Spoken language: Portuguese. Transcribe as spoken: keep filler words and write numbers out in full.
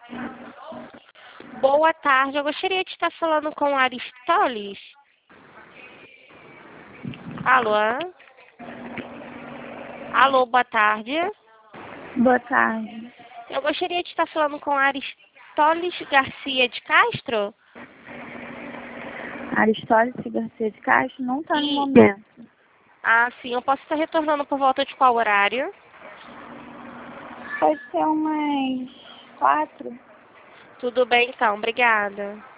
Boa tarde, eu gostaria de estar falando com Aristóteles. Alô? Alô, boa tarde. Boa tarde. Eu gostaria de estar falando com Aristóteles Garcia de Castro. Aristóteles Garcia de Castro não está no E- momento. Ah, sim, eu posso estar retornando por volta de qual horário? Pode ser umas quatro. Tudo bem, então, obrigada.